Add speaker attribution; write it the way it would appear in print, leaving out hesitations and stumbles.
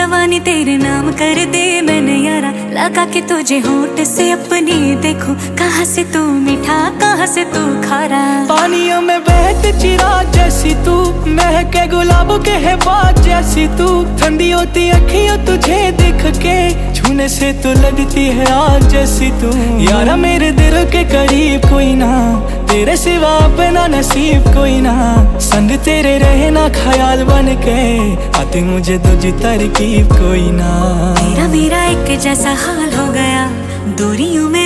Speaker 1: जवानी तेरे नाम कर दे मैंने यारा, लगा के तुझे होठ से अपनी देखो, कहाँ से तू मीठा कहाँ से तू खारा।
Speaker 2: पानियों में बहते चिराग जैसी तू, महके गुलाबों के है बात जैसी तू, ठंडी होती अखियों तुझे देख के, छूने से तो लगती है आग जैसी तू। यारा मेरे दिल के करीब कोई ना, तेरे सिवा अपना नसीब कोई ना, संग तेरे रहना ख्याल बन के, आती मुझे तुझी तरकीब कोई ना।
Speaker 1: तेरा मेरा एक जैसा हाल हो गया, दूरियों में